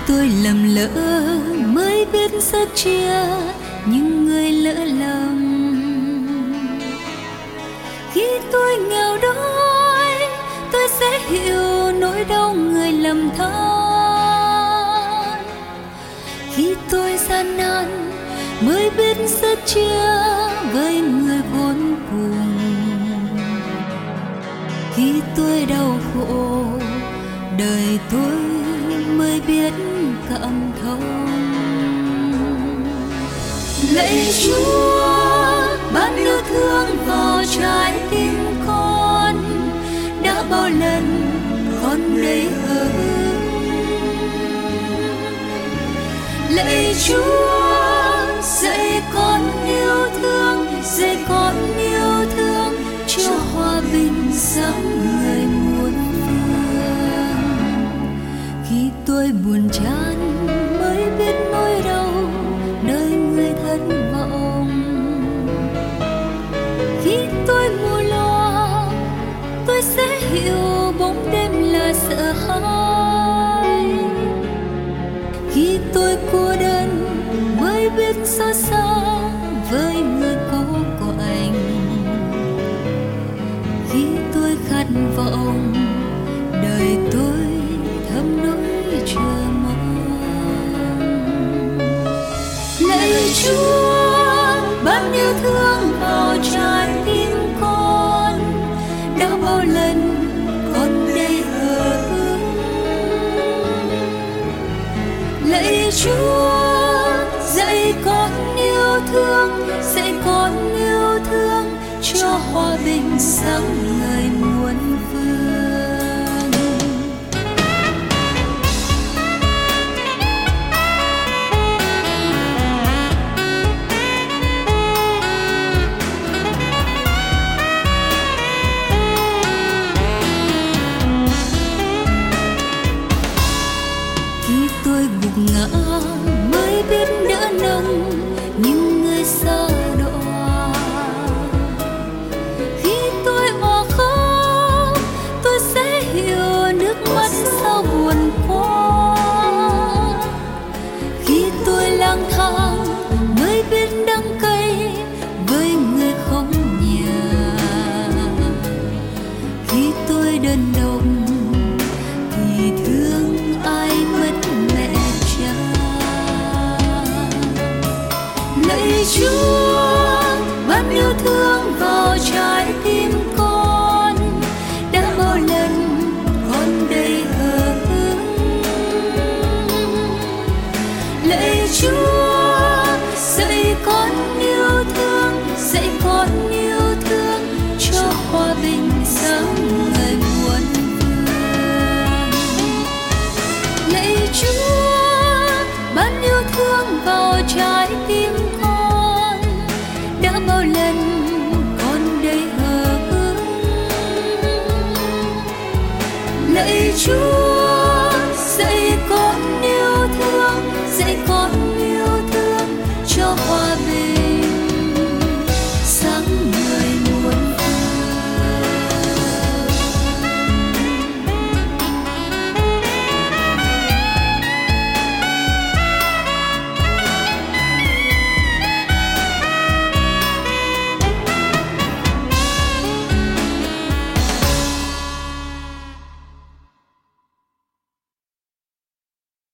tôi lầm lỡ mới biết rất chia những người lỡ lầm. Khi tôi nghèo đói, tôi sẽ hiểu nỗi đau người lầm than. Khi tôi gian nan mới biết rất chia với người khốn cùng. Khi tôi đau khổ, đời tôi mới biết cảm thông. Lạy Chúa, ban yêu thương vào trái tim con, đã bao lần con đầy hờ hững. Lạy Chúa, dạy con yêu thương, dạy con yêu thương, cho hòa bình sáng người muôn phương. Khi tôi buồn chán mới biết nỗi đau nơi người thất vọng. Khi tôi mù lo, tôi sẽ hiểu bóng đêm là sợ hãi. Khi tôi cô đơn mới biết xót xa với người cố của anh. Khi tôi khát vọng, đời tôi thấm nỗi chờ mong. Lạy Chúa, ban yêu thương vào trái tim con, đã bao lần con đầy hờ hững. Lạy Chúa, dạy con yêu thương, dạy con yêu thương, cho hòa bình sáng ngời muôn phương. Khi tôi gục ngã mới biết đỡ nâng những người xa đọa. Khi tôi òa khóc, tôi sẽ hiểu nước mắt sao buồn quá. Khi tôi lang thang mới biết đắng cay với người không nhà. Khi tôi đơn độc thì thương ai mất mẹ cha. Lạy Chúa, ban yêu thương vào trái tim con, đã bao lần con đầy hờ hững. Lạy Chúa, dạy con yêu thương, dạy con yêu thương, cho hòa bình sáng ngời muôn phương. Lạy Chúa, ban yêu thương vào trái tim con, đã bao lần con đầy hờ hững. Lạy Chúa,